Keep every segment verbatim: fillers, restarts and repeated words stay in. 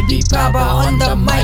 Baby Baba on the mic.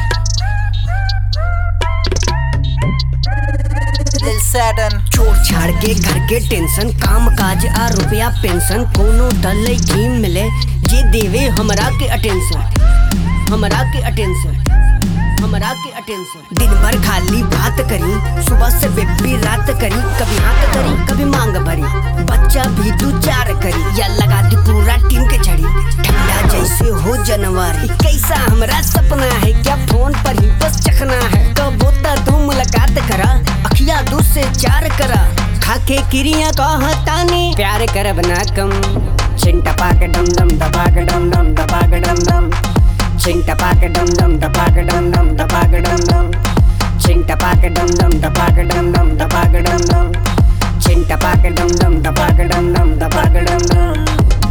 दिल सैडन छोड़ छाड़ के घर के टेंशन, काम काज आ रुपया पेंशन, कोनो डल की मिले जे देवे हमरा के अटेंशन, हमरा के अटेंशन, हमरा के अटेंशन। दिन भर खाली बात करी, सुबह से बेबी रात करी, कभी हाथ करी कभी मांग भरी, बच्चा भी दो चार करी या लगा दी पूरा टीम के झड़ी। ठंडा जैसे हो जनवरी, कैसा हमरा सपना है, क्या फोन पर ही बस चखना है। कब होता तू मुलाकात करा, अखिया दो से चार करा, खाके किरिया कहतानी प्यार करब ना कम। छिंटा पाके डम डम दबाग डम डम दबाग डम डम, छिंटा पाके डम डम दबाग डम डम दबाग डम डम, छिंटा पाके डम डम दबाग डम डम दबाग डम डम, छिंटा पाके डम डम दबाग डम डम दबाग डम डम।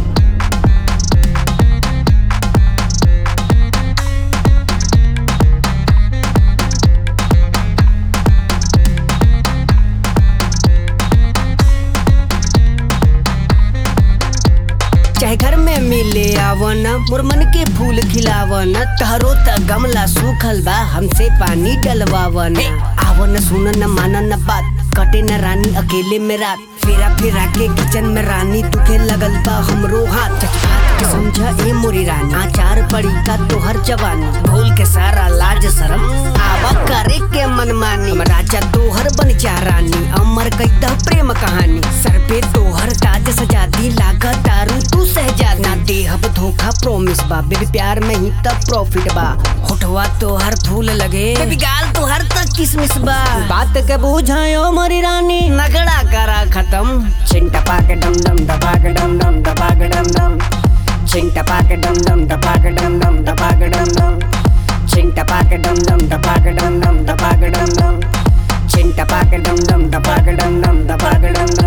चाहे घर में मिले आवना, मुरमन के फूल खिलावना, तहरो त गमला सूखल बा, हमसे पानी डलवावना। आवना सुन न माना न बात, कटे न रानी अकेले में रात, फेरा फेरा के किचन में रानी तुखे लगल बा हमरो हाथ। चचपात के समझा ए मोरी रानी, आचार पड़ी का तोहर जवानी, भूल के सारा लाज शरम, आवा करे के मनमानी। राजा तोहर बन जा रानी, अमर कैदा प्रेम कहानी, सर पे तोहर ताज सजा दी, लागत दारू तू सहजा ना देहब धोखा प्रॉमिस बा। बेबी प्यार में ही तब प्रॉफिट बा, होठवा तोहर फूल लगे, बेबी गाल तोहर तक किसमिस बा। बात के बुझायो मोरी रानी, नगड़ा करा खत्म। छिंटा पाके डम डम दबाग डम डम दबाग डम डम, छिंटा पाके डम डम दबाग डम डम दबाग डम डम, छिंटा पाके डम डम दबाग डम डम दबाग डम डम, छिंटा पाके डम डम दबाग डम डम दबाग डम डम।